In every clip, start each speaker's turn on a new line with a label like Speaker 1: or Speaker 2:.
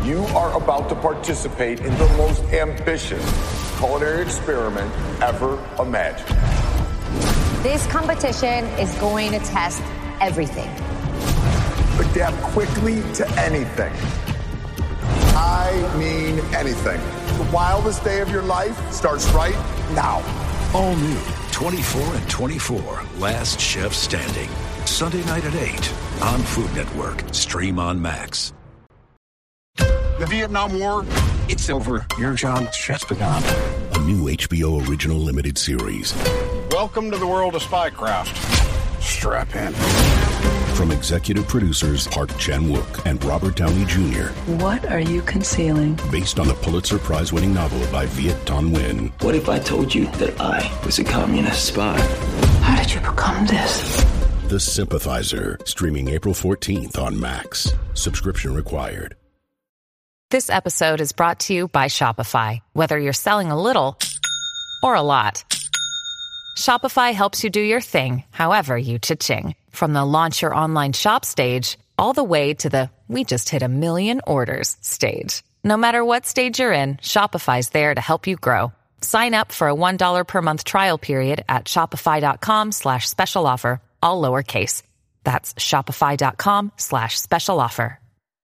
Speaker 1: You are about to participate in the most ambitious culinary experiment ever imagined.
Speaker 2: This competition is going to test everything.
Speaker 1: Adapt quickly to anything. I mean anything. The wildest day of your life starts right now.
Speaker 3: All new 24 and 24, Last Chef Standing. Sunday night at 8 on Food Network. Stream on Max.
Speaker 4: The Vietnam War, it's over. You're John Chespigon.
Speaker 3: A new HBO original limited series.
Speaker 4: Welcome to the world of spycraft. Strap in.
Speaker 3: From executive producers Park Chan-wook and Robert Downey Jr.
Speaker 5: What are you concealing?
Speaker 3: Based on the Pulitzer Prize-winning novel by Viet Thanh Nguyen.
Speaker 6: What if I told you that I was a communist spy?
Speaker 5: How did you become this?
Speaker 3: The Sympathizer. Streaming April 14th on Max. Subscription required.
Speaker 7: This episode is brought to you by Shopify. Whether you're selling a little or a lot, Shopify helps you do your thing, however you cha-ching. From the launch your online shop stage, all the way to the we just hit 1 million orders stage. No matter what stage you're in, Shopify's there to help you grow. Sign up for a $1 per month trial period at shopify.com/special offer, all lowercase. That's shopify.com/special offer.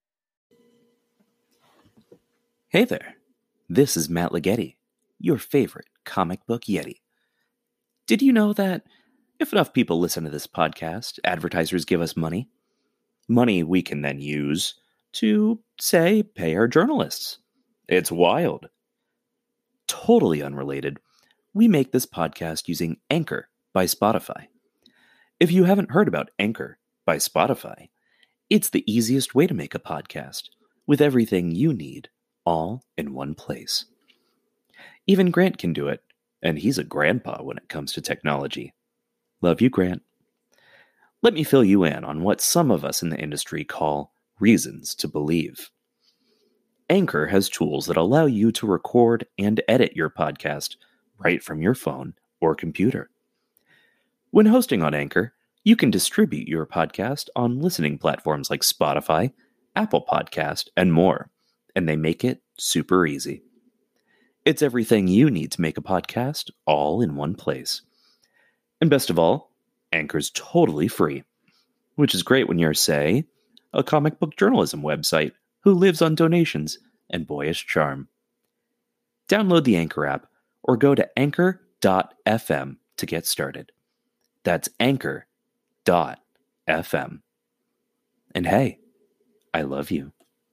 Speaker 8: Hey there, this is Matt Ligeti, your favorite comic book Yeti. Did you know that if enough people listen to this podcast, advertisers give us money? Money we can then use to, say, pay our journalists. It's wild. Totally unrelated, we make this podcast using Anchor by Spotify. If you haven't heard about Anchor by Spotify, it's the easiest way to make a podcast with everything you need all in one place. Even Grant can do it, and he's a grandpa when it comes to technology. Love you, Grant. Let me fill you in on what some of us in the industry call reasons to believe. Anchor has tools that allow you to record and edit your podcast right from your phone or computer. When hosting on Anchor, you can distribute your podcast on listening platforms like Spotify, Apple Podcast, and more. And they make it super easy. It's everything you need to make a podcast all in one place. And best of all, Anchor's totally free, which is great when you're, say, a comic book journalism website who lives on donations and boyish charm. Download the Anchor app or go to anchor.fm to get started. That's anchor.fm. And hey, I love you.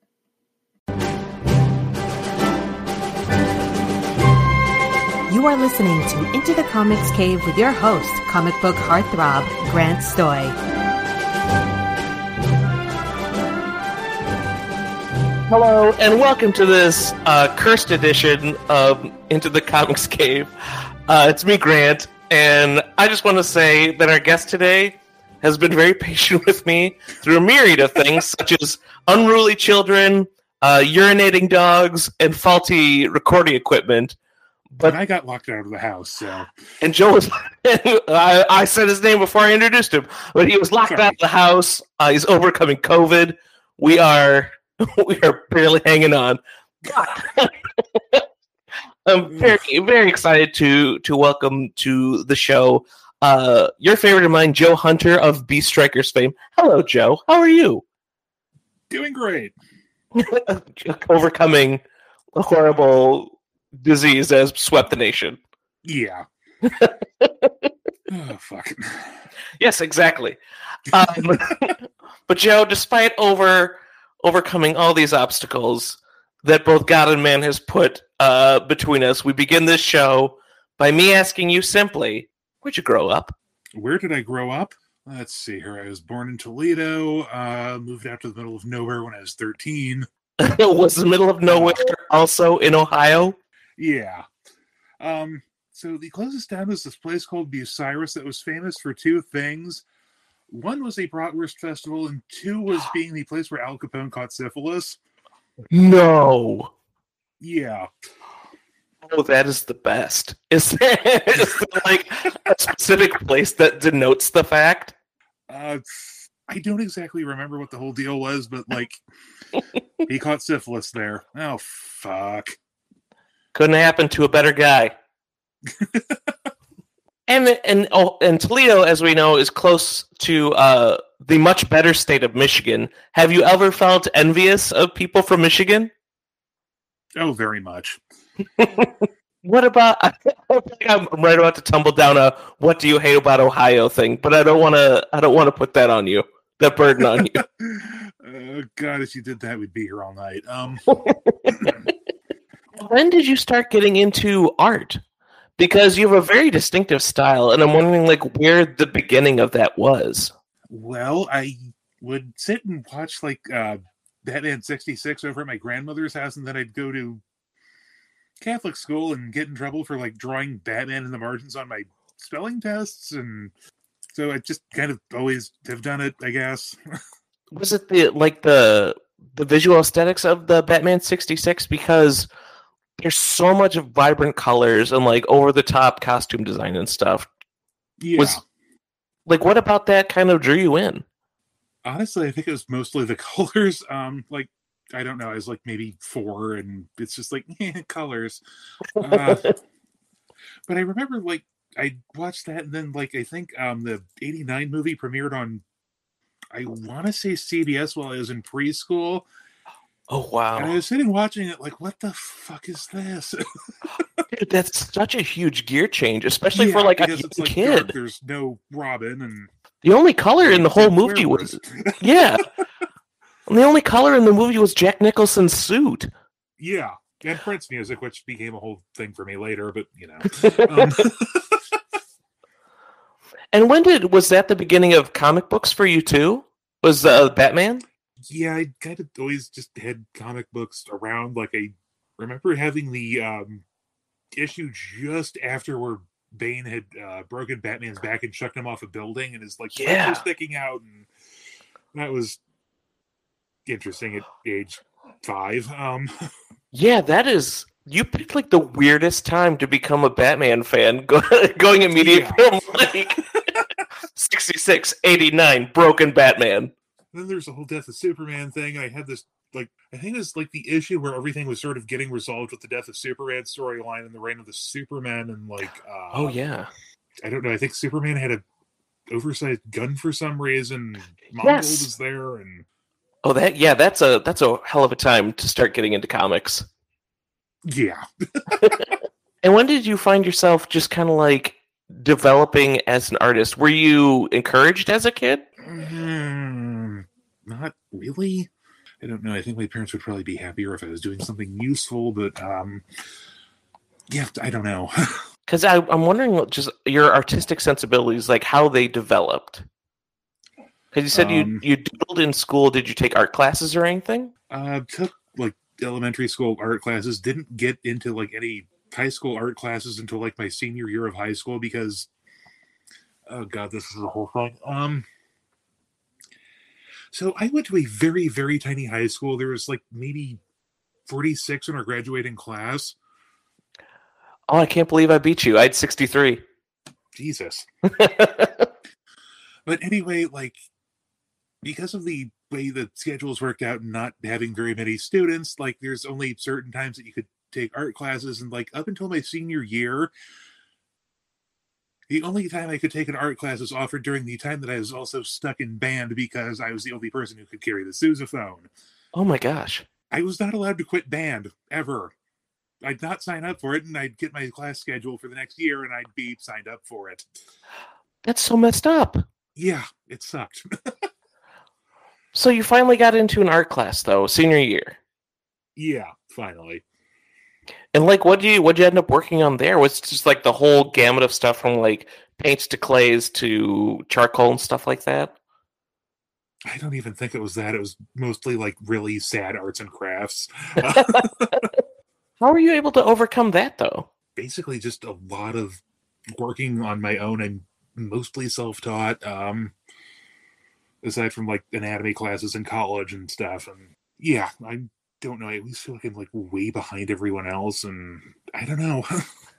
Speaker 9: You are listening to Into the Comics Cave with your host, comic book heartthrob, Grant Stoy.
Speaker 10: Hello, and welcome to this cursed edition of Into the Comics Cave. It's me, Grant, and I just want to say that our guest today has been very patient with me through a myriad of things, such as unruly children, urinating dogs, and faulty recording equipment.
Speaker 11: But I got locked out of the house, so.
Speaker 10: And Joe was. I said his name before I introduced him, but he was locked out of the house. He's overcoming COVID. We are barely hanging on. I'm very, very excited to welcome to the show your favorite of mine, Joe Hunter of Beast Strikers fame. Hello, Joe. How are you?
Speaker 11: Doing great.
Speaker 10: Overcoming a horrible disease that has swept the nation.
Speaker 11: Yeah. Oh, fuck.
Speaker 10: Yes, exactly. But Joe, despite overcoming all these obstacles that both God and man has put between us, we begin this show by me asking you simply, where'd you grow up?
Speaker 11: Where did I grow up? Let's see here. I was born in Toledo, moved out to the middle of nowhere when I was 13.
Speaker 10: Was the middle of nowhere also in Ohio?
Speaker 11: Yeah. So the closest town was this place called Bucyrus that was famous for two things. One was a bratwurst festival, and two was being the place where Al Capone caught syphilis.
Speaker 10: No.
Speaker 11: Yeah.
Speaker 10: Oh, that is the best. Is there like a specific place that denotes the fact?
Speaker 11: I don't exactly remember what the whole deal was, but like he caught syphilis there. Oh fuck!
Speaker 10: Couldn't happen to a better guy. And Toledo, as we know, is close to the much better state of Michigan. Have you ever felt envious of people from Michigan?
Speaker 11: Oh, very much.
Speaker 10: What about? I think I'm right about to tumble down a "what do you hate about Ohio" thing, but I don't want to put that on you, that burden on you.
Speaker 11: God, if you did that, we'd be here all night.
Speaker 10: When did you start getting into art? Because you have a very distinctive style, and I'm wondering, like, where the beginning of that was.
Speaker 11: Well, I would sit and watch, like, Batman 66 over at my grandmother's house, and then I'd go to Catholic school and get in trouble for, like, drawing Batman in the margins on my spelling tests, and so I just kind of always have done it, I guess.
Speaker 10: Was it the visual aesthetics of the Batman 66? Because there's so much vibrant colors and like over the top costume design and stuff.
Speaker 11: Yeah.
Speaker 10: What about that kind of drew you in?
Speaker 11: Honestly, I think it was mostly the colors. Like, I don't know, I was like maybe 4 and it's just like colors. But I remember like I watched that and then like I think the 89 movie premiered on, I want to say CBS while I was in preschool.
Speaker 10: Oh, wow.
Speaker 11: And I was sitting watching it like, what the fuck is this?
Speaker 10: Dude, that's such a huge gear change, especially for like a young kid.
Speaker 11: Dark, there's no Robin. And
Speaker 10: the only color in the whole movie was... Yeah. And the only color in the movie was Jack Nicholson's suit.
Speaker 11: Yeah. And Prince music, which became a whole thing for me later, but, you know.
Speaker 10: And was that the beginning of comic books for you, too? Was Batman?
Speaker 11: Yeah, I kind of always just had comic books around. Like, I remember having the issue just after where Bane had broken Batman's back and chucked him off a building, and his like legs were sticking out, and that was interesting at age 5.
Speaker 10: Yeah, that is. You picked like the weirdest time to become a Batman fan, going immediately from like 66, 89, broken Batman.
Speaker 11: Then there's the whole Death of Superman thing. I had this, like, I think it was like the issue where everything was sort of getting resolved with the Death of Superman storyline and the reign of the Superman, and like,
Speaker 10: oh yeah,
Speaker 11: I don't know. I think Superman had a oversized gun for some reason. Mongol was there, and
Speaker 10: that's a hell of a time to start getting into comics.
Speaker 11: Yeah.
Speaker 10: And when did you find yourself just kind of like developing as an artist? Were you encouraged as a kid?
Speaker 11: Not really. I don't know. I think my parents would probably be happier if I was doing something useful, but yeah, I don't know.
Speaker 10: Because I'm wondering what just your artistic sensibilities, like how they developed. Because you said you doodled in school. Did you take art classes or anything?
Speaker 11: Took like elementary school art classes. Didn't get into like any high school art classes until like my senior year of high school because, oh god, this is a whole thing. So I went to a very, very tiny high school. There was like maybe 46 in our graduating class.
Speaker 10: Oh, I can't believe I beat you. I had 63.
Speaker 11: Jesus. But anyway, like, because of the way the schedules worked out and not having very many students, like, there's only certain times that you could take art classes. And, like, up until my senior year, the only time I could take an art class was offered during the time that I was also stuck in band because I was the only person who could carry the sousaphone.
Speaker 10: Oh my gosh.
Speaker 11: I was not allowed to quit band, ever. I'd not sign up for it, and I'd get my class schedule for the next year, and I'd be signed up for it.
Speaker 10: That's so messed up.
Speaker 11: Yeah, it sucked.
Speaker 10: So you finally got into an art class, though, senior year.
Speaker 11: Yeah, finally.
Speaker 10: And like, what'd you end up working on there? Was it just like the whole gamut of stuff from like paints to clays to charcoal and stuff like that?
Speaker 11: I don't even think it was that. It was mostly like really sad arts and crafts.
Speaker 10: How were you able to overcome that, though?
Speaker 11: Basically, just a lot of working on my own. I'm mostly self-taught, aside from like anatomy classes in college and stuff. And yeah, I don't know. I always feel like I'm like way behind everyone else, and I don't know.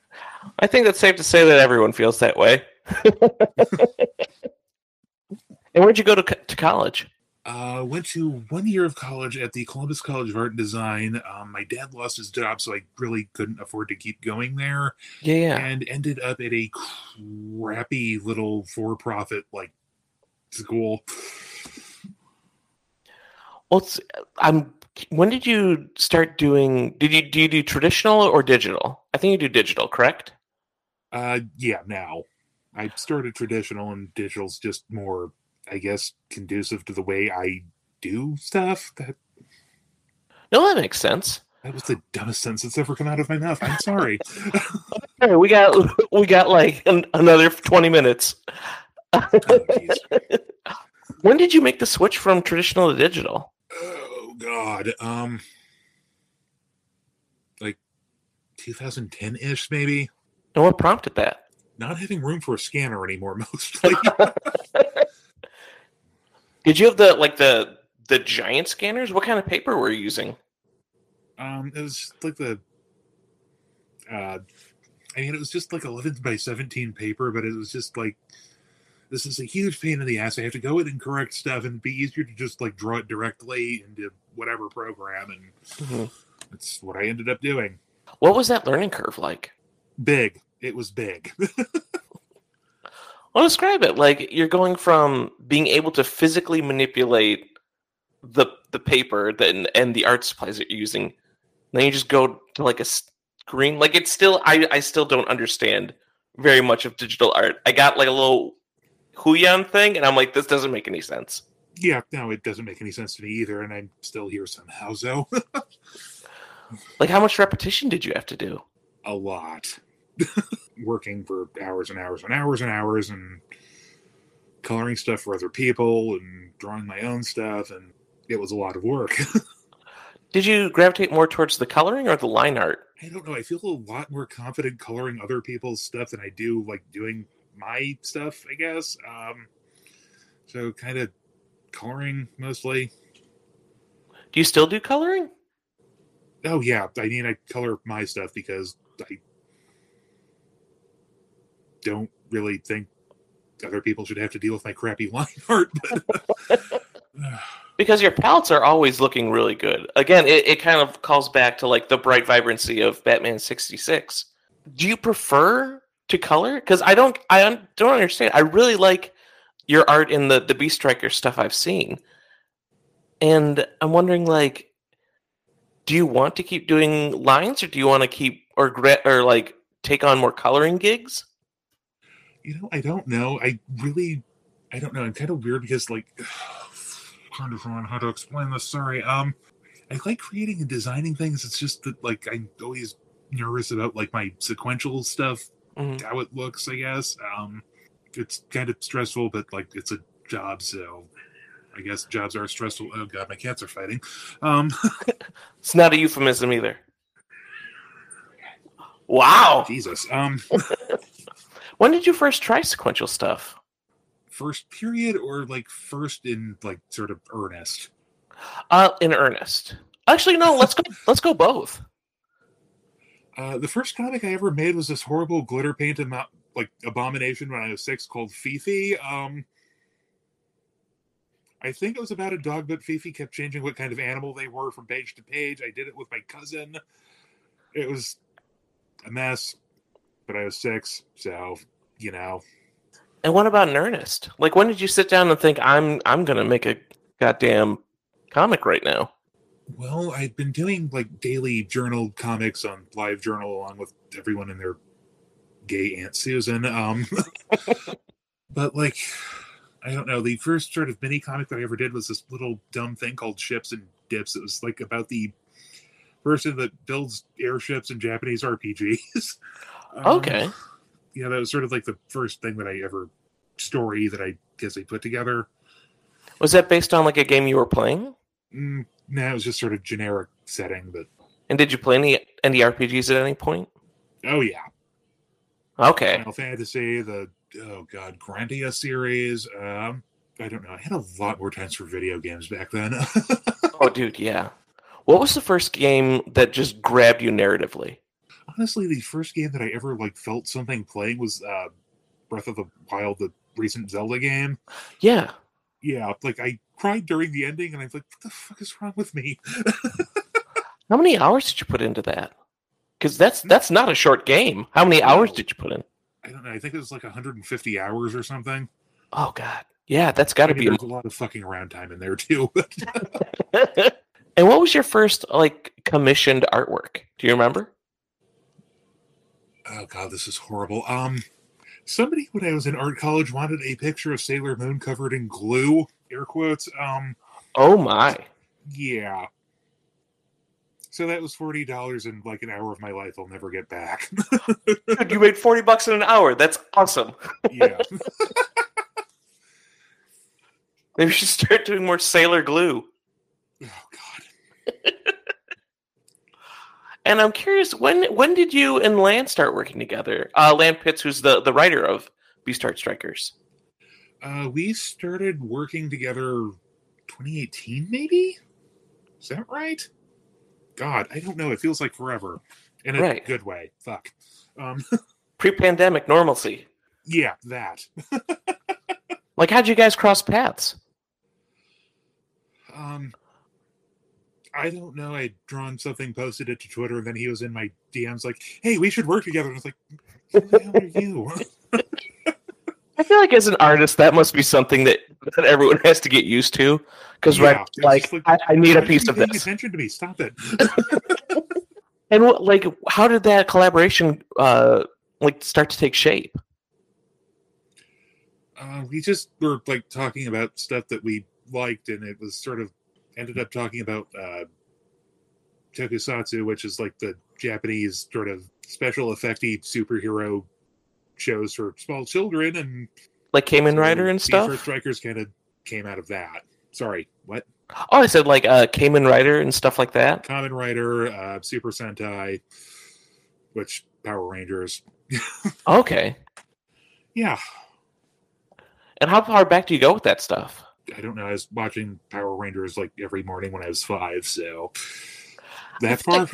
Speaker 10: I think that's safe to say that everyone feels that way. And where'd you go to college?
Speaker 11: Went to 1 year of college at the Columbus College of Art and Design. My dad lost his job, so I really couldn't afford to keep going there.
Speaker 10: Yeah.
Speaker 11: And ended up at a crappy little for-profit school.
Speaker 10: Well, when did you start doing? Do you do traditional or digital? I think you do digital, correct?
Speaker 11: Yeah. Now, I started traditional, and digital's just more, I guess, conducive to the way I do stuff.
Speaker 10: No, that makes sense.
Speaker 11: That was the dumbest sentence that's ever come out of my mouth. I'm sorry.
Speaker 10: Okay, we got like another 20 minutes.
Speaker 11: Oh,
Speaker 10: when did you make the switch from traditional to digital?
Speaker 11: Oh God, like 2010-ish, maybe.
Speaker 10: And what prompted that?
Speaker 11: Not having room for a scanner anymore, mostly.
Speaker 10: Did you have the giant scanners? What kind of paper were you using?
Speaker 11: It was like it was just like 11 by 17 paper, but it was just like, this is a huge pain in the ass. I have to go in and correct stuff, and it'd be easier to just like draw it directly into whatever program, and that's what I ended up doing.
Speaker 10: What was that learning curve like?
Speaker 11: Big. It was big.
Speaker 10: Well, describe it. Like, you're going from being able to physically manipulate the paper and the art supplies that you're using. Then you just go to like a screen. Like, it's still, I still don't understand very much of digital art. I got like a little Huion thing, and I'm like, this doesn't make any sense.
Speaker 11: Yeah, no, it doesn't make any sense to me either, and I'm still here somehow, so.
Speaker 10: Like, how much repetition did you have to do?
Speaker 11: A lot. Working for hours and hours and hours and hours, and coloring stuff for other people, and drawing my own stuff, and it was a lot of work.
Speaker 10: Did you gravitate more towards the coloring or the line art?
Speaker 11: I don't know. I feel a lot more confident coloring other people's stuff than I do like doing my stuff, I guess. So kind of coloring mostly.
Speaker 10: Do you still do coloring?
Speaker 11: Oh yeah, I mean, I color my stuff because I don't really think other people should have to deal with my crappy line art. But
Speaker 10: because your palettes are always looking really good. Again, it kind of calls back to like the bright vibrancy of Batman 66. Do you prefer to color? Because I don't understand. I really like your art in the Beast Striker stuff I've seen. And I'm wondering, like, do you want to keep doing lines, or do you want to keep or like take on more coloring gigs?
Speaker 11: I don't know. I don't know. I'm kind of weird because, like, trying to find how to explain this. Sorry. I like creating and designing things. It's just that, like, I'm always nervous about like my sequential stuff, how it looks. I guess it's kind of stressful, but like it's a job, so I guess jobs are stressful. Oh God, my cats are fighting.
Speaker 10: It's not a euphemism either. Wow.
Speaker 11: Jesus.
Speaker 10: When did you first try sequential stuff?
Speaker 11: First period, or like first in like sort of earnest?
Speaker 10: In earnest. Actually, no. Let's go both.
Speaker 11: The first comic I ever made was this horrible glitter paint abomination when I was 6 called Fifi. I think it was about a dog, but Fifi kept changing what kind of animal they were from page to page. I did it with my cousin. It was a mess, but I was 6, so,
Speaker 10: And what about in earnest? Like, when did you sit down and think, I'm going to make a goddamn comic right now?
Speaker 11: Well, I'd been doing, like, daily journal comics on LiveJournal along with everyone and their gay Aunt Susan. But, like, I don't know. The first sort of mini comic that I ever did was this little dumb thing called Ships and Dips. It was, like, about the person that builds airships in Japanese RPGs.
Speaker 10: Okay.
Speaker 11: Yeah, that was sort of like the first thing that I ever story that I guess I put together.
Speaker 10: Was that based on like a game you were playing?
Speaker 11: No, it was just sort of generic setting. But
Speaker 10: and did you play any RPGs at any point?
Speaker 11: Oh yeah.
Speaker 10: Okay.
Speaker 11: Final Fantasy, the Grandia series. I don't know. I had a lot more times for video games back then.
Speaker 10: Oh, dude, yeah. What was the first game that just grabbed you narratively?
Speaker 11: Honestly, the first game that I ever like felt something playing was Breath of the Wild, the recent Zelda game.
Speaker 10: Yeah.
Speaker 11: Yeah, like I cried during the ending, and I was like, "What the fuck is wrong with me?"
Speaker 10: How many hours did you put into that? Because that's not a short game. How many hours did you put in?
Speaker 11: I don't know. I think it was like 150 hours or something.
Speaker 10: Oh God, yeah, that's got to be.
Speaker 11: There's a lot of fucking around time in there too.
Speaker 10: And what was your first like commissioned artwork? Do you remember?
Speaker 11: Oh God, this is horrible. Somebody when I was in art college wanted a picture of Sailor Moon covered in glue, air quotes.
Speaker 10: Oh my.
Speaker 11: Yeah. So that was $40 in like an hour of my life I'll never get back.
Speaker 10: Dude, you made $40 in an hour. That's awesome.
Speaker 11: Yeah.
Speaker 10: Maybe you should start doing more Sailor Glue.
Speaker 11: Oh God.
Speaker 10: And I'm curious, when did you and Lan start working together? Lan Pitts, who's the writer of Beastart Strikers.
Speaker 11: We started working together 2018, maybe? Is that right? God, I don't know. It feels like forever. In a good way. Fuck.
Speaker 10: Pre-pandemic normalcy.
Speaker 11: Yeah, that.
Speaker 10: Like, how'd you guys cross paths?
Speaker 11: I don't know. I'd drawn something, posted it to Twitter, and then he was in my DMs like, "Hey, we should work together." And I was like, "Who the hell are you?"
Speaker 10: I feel like as an artist, that must be something that everyone has to get used to. Because, I need a piece of this.
Speaker 11: Pay attention to me. Stop it.
Speaker 10: And how did that collaboration start to take shape?
Speaker 11: We just were like talking about stuff that we liked, and it was sort of ended up talking about tokusatsu, which is like the Japanese sort of special effecty superhero shows for small children, and like
Speaker 10: Kamen Rider and stuff.
Speaker 11: Beastart Strikers kind of came out of that. Sorry, what?
Speaker 10: Oh, I said like Kamen Rider and stuff like that.
Speaker 11: Kamen Rider, Super Sentai, which Power Rangers.
Speaker 10: Okay.
Speaker 11: Yeah. And
Speaker 10: how far back do you go with that stuff?
Speaker 11: I don't know. I was watching Power Rangers like every morning when I was 5, so that far.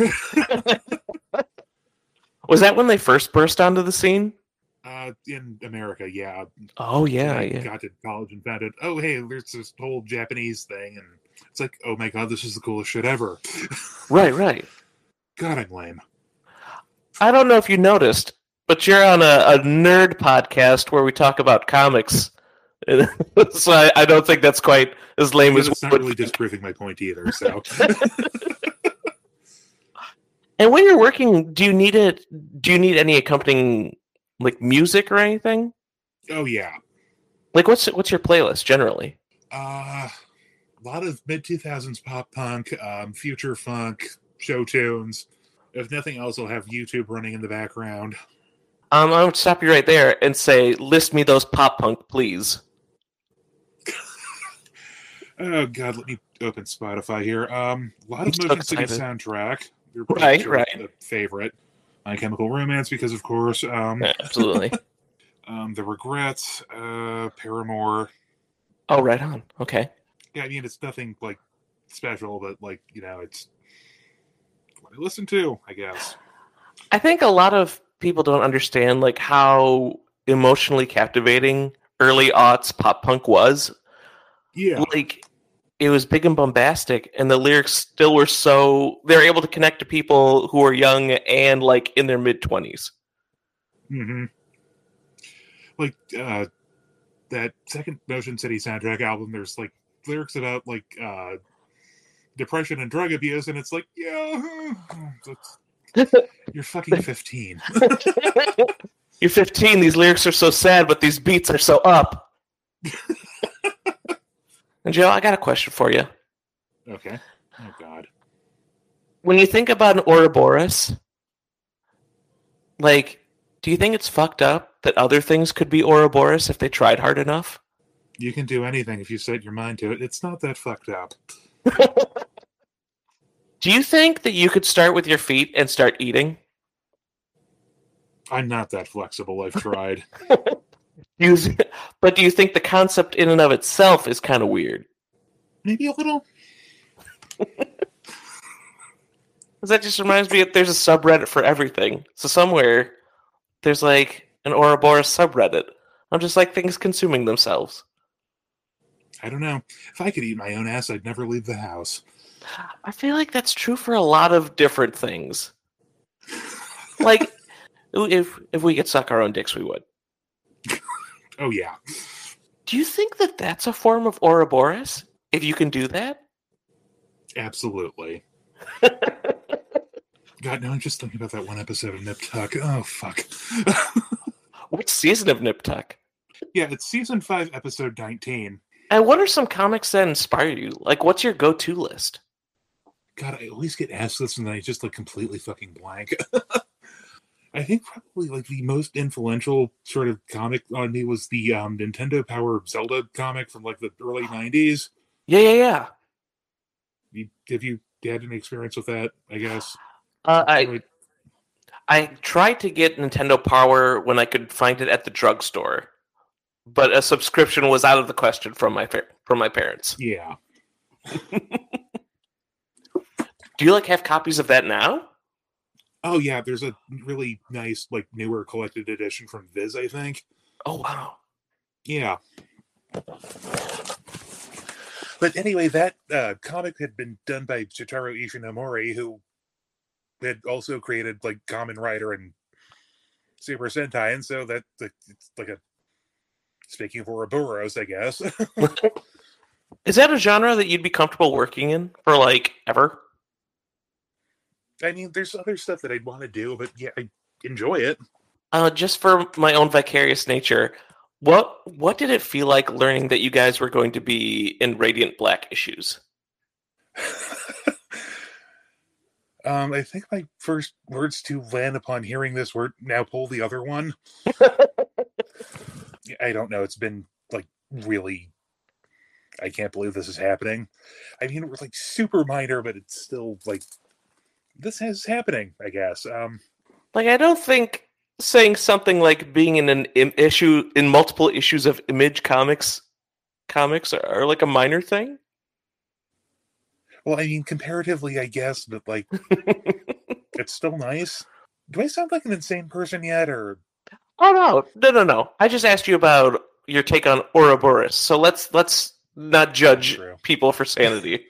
Speaker 10: Was that when they first burst onto the scene?
Speaker 11: In America, yeah.
Speaker 10: Oh, yeah,
Speaker 11: I got to college and found out, oh, hey, there's this whole Japanese thing, and it's like, oh my God, this is the coolest shit ever.
Speaker 10: Right.
Speaker 11: God, I'm lame.
Speaker 10: I don't know if you noticed, but you're on a nerd podcast where we talk about comics. So I don't think that's quite as lame as.
Speaker 11: It's not really disproving my point either. So.
Speaker 10: And when you're working, do you need any accompanying like music or anything?
Speaker 11: Oh yeah.
Speaker 10: Like what's your playlist generally?
Speaker 11: A lot of mid 2000s pop punk, future funk, show tunes. If nothing else, I'll have YouTube running in the background.
Speaker 10: I'm going to stop you right there and say, list me those pop punk, please.
Speaker 11: Oh God, let me open Spotify here. A lot of Motion City Soundtrack.
Speaker 10: Right.
Speaker 11: A favorite. My Chemical Romance, because of course.
Speaker 10: Absolutely.
Speaker 11: The Regrets, Paramore.
Speaker 10: Oh, right on. Okay.
Speaker 11: Yeah, I mean it's nothing like special, but like it's what I listen to, I guess.
Speaker 10: I think a lot of people don't understand like how emotionally captivating early aughts pop punk was.
Speaker 11: Yeah.
Speaker 10: Like it was big and bombastic, and the lyrics still were they're able to connect to people who are young and like in their mid-20s.
Speaker 11: Mm-hmm. Like that second Motion City Soundtrack album, there's like lyrics about like depression and drug abuse, and it's like, yeah, you're fucking 15.
Speaker 10: You're 15, these lyrics are so sad, but these beats are so up. And Joe, I got a question for you.
Speaker 11: Okay. Oh, God.
Speaker 10: When you think about an Ouroboros, like, do you think it's fucked up that other things could be Ouroboros if they tried hard enough?
Speaker 11: You can do anything if you set your mind to it. It's not that fucked up.
Speaker 10: Do you think that you could start with your feet and start eating?
Speaker 11: I'm not that flexible. I've tried.
Speaker 10: But do you think the concept in and of itself is kind of weird?
Speaker 11: Maybe a little.
Speaker 10: Because that just reminds me that there's a subreddit for everything. So somewhere there's like an Ouroboros subreddit. I'm just like things consuming themselves.
Speaker 11: I don't know. If I could eat my own ass, I'd never leave the house.
Speaker 10: I feel like that's true for a lot of different things. Like, if we could suck our own dicks, we would.
Speaker 11: Oh, yeah.
Speaker 10: Do you think that that's a form of Ouroboros? If you can do that?
Speaker 11: Absolutely. God, now I'm just thinking about that one episode of Nip Tuck. Oh, fuck.
Speaker 10: What season of Nip Tuck?
Speaker 11: Yeah, it's season 5, episode 19.
Speaker 10: And what are some comics that inspire you? Like, what's your go-to list?
Speaker 11: God, I always get asked this and then I just completely fucking blank. I think probably the most influential sort of comic on me was the Nintendo Power Zelda comic from the early 90s.
Speaker 10: Yeah.
Speaker 11: Have you had any experience with that, I guess?
Speaker 10: I tried to get Nintendo Power when I could find it at the drugstore, but a subscription was out of the question from my parents.
Speaker 11: Yeah.
Speaker 10: Do you have copies of that now?
Speaker 11: Oh yeah, there's a really nice newer collected edition from Viz, I think.
Speaker 10: Oh wow.
Speaker 11: Yeah. But anyway, that comic had been done by Shitaro Ishinomori, who had also created Kamen Rider and Super Sentai, and so that it's a speaking of Ouroboros, I guess.
Speaker 10: Is that a genre that you'd be comfortable working in for ever?
Speaker 11: I mean, there's other stuff that I'd want to do, but yeah, I enjoy it.
Speaker 10: Just for my own vicarious nature, what did it feel like learning that you guys were going to be in Radiant Black issues?
Speaker 11: I think my first words to land upon hearing this were, now pull the other one. I don't know. It's been really, I can't believe this is happening. I mean, it was super minor, but it's still this is happening, I guess.
Speaker 10: I don't think saying something like being in an issue in multiple issues of Image Comics are a minor thing.
Speaker 11: Well, I mean, comparatively, I guess, but it's still nice. Do I sound like an insane person yet, or?
Speaker 10: Oh no! I just asked you about your take on Ouroboros, so let's not judge people for sanity.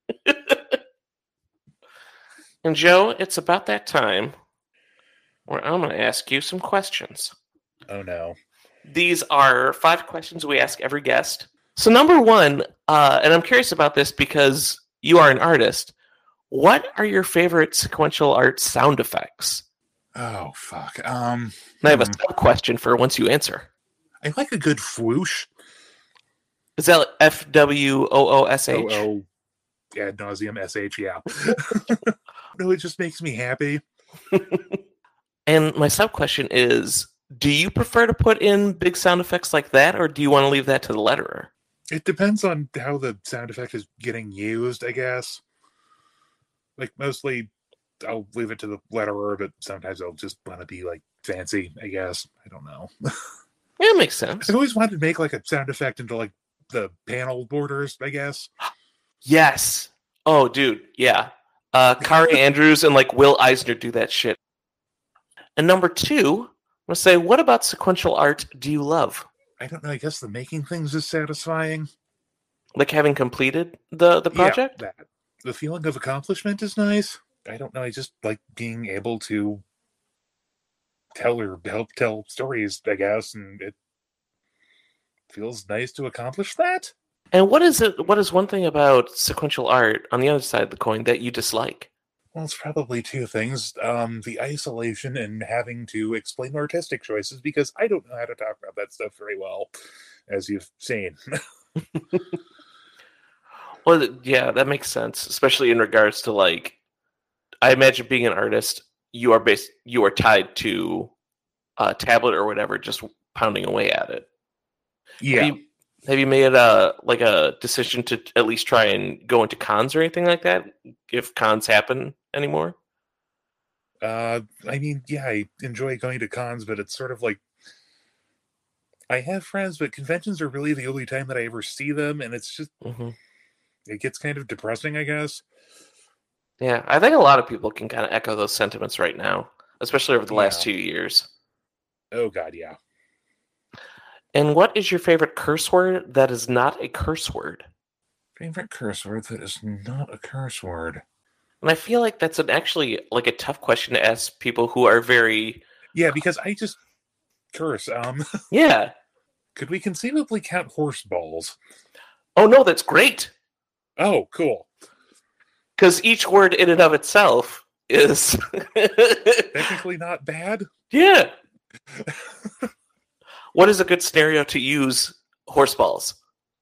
Speaker 10: And Joe, it's about that time where I'm going to ask you some questions.
Speaker 11: Oh no!
Speaker 10: These are 5 questions we ask every guest. So number 1, and I'm curious about this because you are an artist. What are your favorite sequential art sound effects?
Speaker 11: Oh, fuck.
Speaker 10: And I have a sub-question for once you answer.
Speaker 11: I like a good whoosh.
Speaker 10: Is that FWOOSH?
Speaker 11: Oh, ad nauseum SH, yeah. No, it just makes me happy.
Speaker 10: And my sub-question is, do you prefer to put in big sound effects like that, or do you want to leave that to the letterer?
Speaker 11: It depends on how the sound effect is getting used, I guess. Mostly, I'll leave it to the letterer, but sometimes I'll just want to be, fancy, I guess. I don't know.
Speaker 10: Yeah, it makes sense.
Speaker 11: I've always wanted to make, a sound effect into, the panel borders, I guess.
Speaker 10: Yes. Oh, dude, yeah. Kari Andrews and, Will Eisner do that shit. And number 2, I'm going to say, what about sequential art do you love?
Speaker 11: I don't know. I guess the making things is satisfying.
Speaker 10: Having completed the project?
Speaker 11: Yeah, that. The feeling of accomplishment is nice. I don't know. I just like being able to help tell stories, I guess, and it feels nice to accomplish that.
Speaker 10: And what is one thing about sequential art on the other side of the coin that you dislike?
Speaker 11: Well, it's probably 2 things. The isolation and having to explain artistic choices, because I don't know how to talk about that stuff very well, as you've seen.
Speaker 10: Well, yeah, that makes sense, especially in regards to I imagine being an artist, you are tied to a tablet or whatever, just pounding away at it.
Speaker 11: Yeah.
Speaker 10: Have you made a decision to at least try and go into cons or anything like that, if cons happen anymore?
Speaker 11: I mean, yeah, I enjoy going to cons, but it's sort of I have friends, but conventions are really the only time that I ever see them, and it's just, it gets kind of depressing, I guess.
Speaker 10: Yeah, I think a lot of people can kind of echo those sentiments right now, especially over the last 2 years.
Speaker 11: Oh, God, yeah.
Speaker 10: And what is your favorite curse word that is not a curse word?
Speaker 11: Favorite curse word that is not a curse word.
Speaker 10: And I feel like that's actually like a tough question to ask people who are very...
Speaker 11: Yeah, because I just curse.
Speaker 10: Yeah.
Speaker 11: Could we conceivably count horse balls?
Speaker 10: Oh, no, that's great.
Speaker 11: Oh, cool.
Speaker 10: Because each word in and of itself is...
Speaker 11: technically not bad?
Speaker 10: Yeah. What is a good scenario to use horse balls?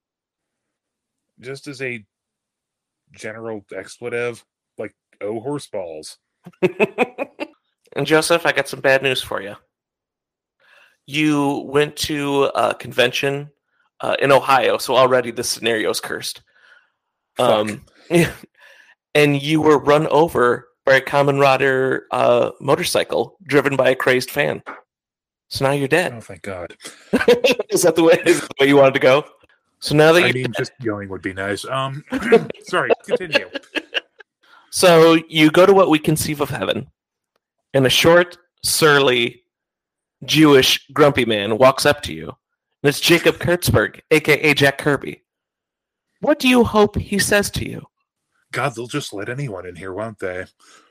Speaker 11: Just as a general expletive, like, oh, horse balls.
Speaker 10: And Joseph, I got some bad news for you. You went to a convention in Ohio, so already this scenario is cursed. And you were run over by a Kamen Rider motorcycle driven by a crazed fan. So now you're dead.
Speaker 11: Oh, thank God.
Speaker 10: Is that the way you wanted to go? So now that
Speaker 11: just going would be nice. Sorry, continue.
Speaker 10: So you go to what we conceive of heaven, and a short, surly, Jewish, grumpy man walks up to you, and it's Jacob Kurtzberg, a.k.a. Jack Kirby. What do you hope he says to you?
Speaker 11: God, they'll just let anyone in here, won't they?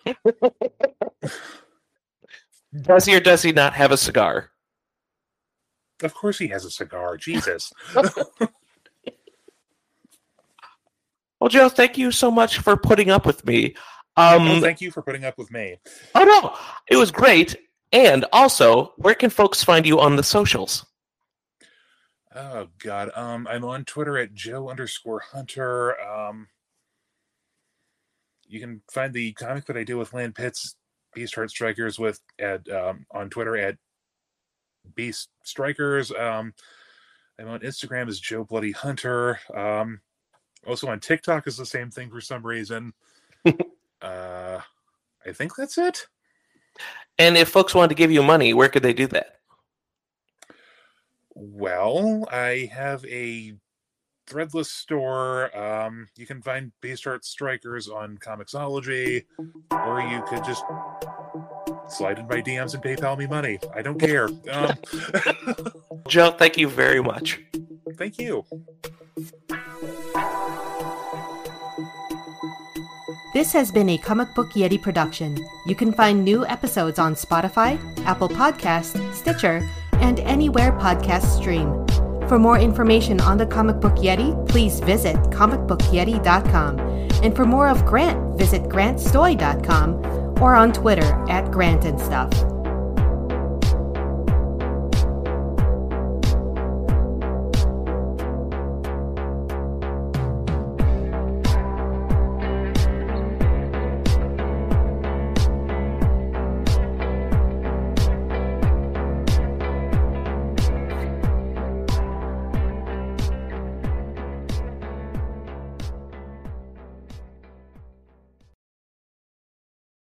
Speaker 10: Does he or does he not have a cigar?
Speaker 11: Of course he has a cigar. Jesus.
Speaker 10: Well, Joe, thank you so much for putting up with me.
Speaker 11: Thank you for putting up with me.
Speaker 10: Oh, no. It was great. And also, where can folks find you on the socials?
Speaker 11: Oh, God. I'm on Twitter at Joe_Hunter. You can find the comic that I do with Land Pitts, Beast Heart Strikers, on Twitter at Beast Strikers. I'm on Instagram as Joe Bloody Hunter. Also on TikTok is the same thing for some reason. I think that's it.
Speaker 10: And if folks wanted to give you money, where could they do that?
Speaker 11: Well, I have a Threadless store. You can find Beast Heart Strikers on Comixology, or you could just slide in my DMs and PayPal me money. I don't care.
Speaker 10: Joe, thank you very much.
Speaker 11: Thank you.
Speaker 9: This has been a Comic Book Yeti production. You can find new episodes on Spotify, Apple Podcasts, Stitcher, and anywhere podcasts stream. For more information on the Comic Book Yeti, please visit comicbookyeti.com. And for more of Grant, visit grantstoy.com or on Twitter at grantandstuff.